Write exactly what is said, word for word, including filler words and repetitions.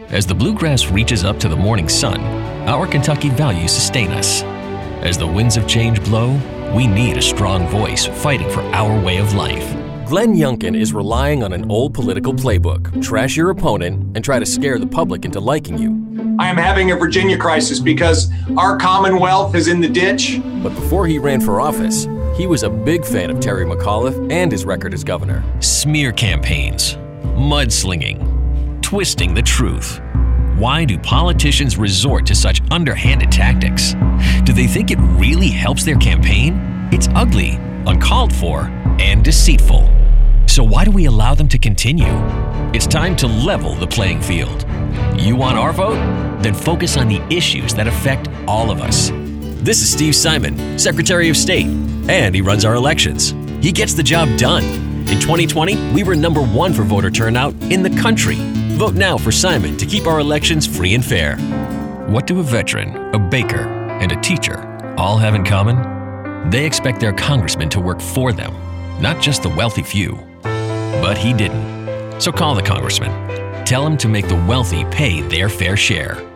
As the bluegrass reaches up to the morning sun, our Kentucky values sustain us. As the winds of change blow, we need a strong voice fighting for our way of life. Glenn Youngkin is relying on an old political playbook. Trash your opponent and try to scare the public into liking you. I am having a Virginia crisis because our Commonwealth is in the ditch. But before he ran for office, he was a big fan of Terry McAuliffe and his record as governor. Smear campaigns, mudslinging, twisting the truth. Why do politicians resort to such underhanded tactics? Do they think it really helps their campaign? It's ugly, uncalled for, and deceitful. So why do we allow them to continue? It's time to level the playing field. You want our vote? Then focus on the issues that affect all of us. This is Steve Simon, Secretary of State, and he runs our elections. He gets the job done. In twenty twenty, we were number one for voter turnout in the country. Vote now for Simon to keep our elections free and fair. What do a veteran, a baker, and a teacher all have in common? They expect their congressman to work for them, not just the wealthy few. But he didn't. So call the congressman. Tell him to make the wealthy pay their fair share.